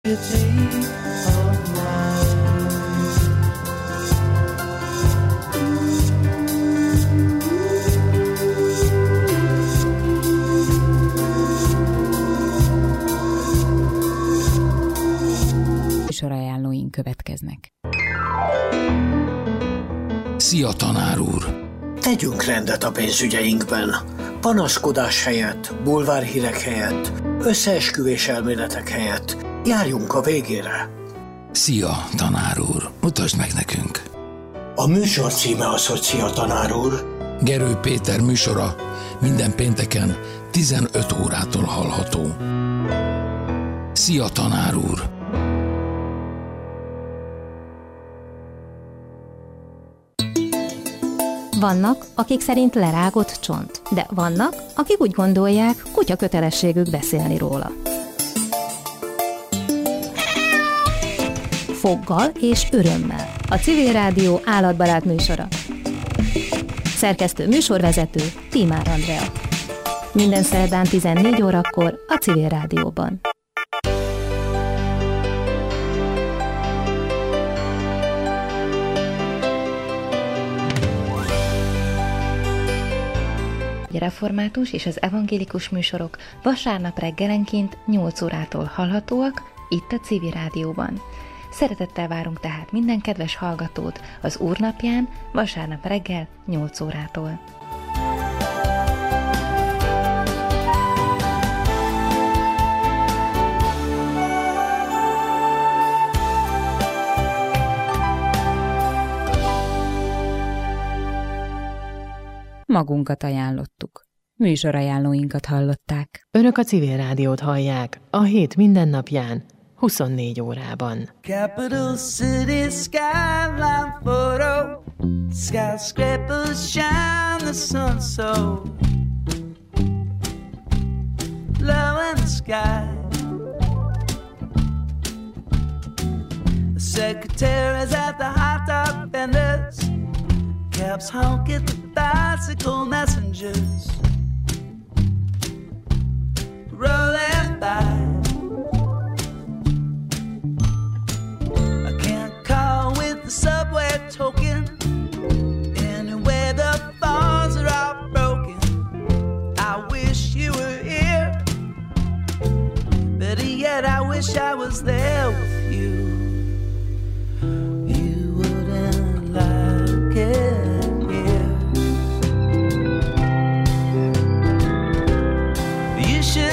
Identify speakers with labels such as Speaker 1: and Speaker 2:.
Speaker 1: Műsorajánlóink következnek.
Speaker 2: Szia, tanár úr!
Speaker 3: Tegyünk rendet a pénzügyeinkben. Panaszkodás helyett, bulvárhírek helyett, összeesküvés elméletek helyett járjunk a végére.
Speaker 2: Szia, tanár úr! Mutasd meg nekünk!
Speaker 3: A műsor címe az, hogy Szia, tanár úr.
Speaker 2: Gerő Péter műsora minden pénteken 15 órától hallható. Szia, tanár úr!
Speaker 4: Vannak, akik szerint lerágott csont, de vannak, akik úgy gondolják, kutya kötelességük beszélni róla. Foggal és örömmel. A Civil Rádió állatbarát műsora. Szerkesztő műsorvezető Tímár Andrea. Minden szerdán 14 órakor a Civil Rádióban. A református és az evangélikus műsorok vasárnap reggelenként 8 órától hallhatóak itt a Civil Rádióban. Szeretettel várunk tehát minden kedves hallgatót az Úrnapján vasárnap reggel 8 órától.
Speaker 1: Magunkat ajánlottuk. Műsorajánlóinkat hallották.
Speaker 5: Önök a Civil Rádiót hallják a hét minden napján, 24 órában.
Speaker 6: Capital City skyline photo, skyscrapers shine the sun so low in the sky. The secretaries at the hot dog vendors, cabs honk at the bicycle messengers, rolling by. I can't call with the subway token, anyway the phones are all broken. I wish you were here, better yet I wish I was there with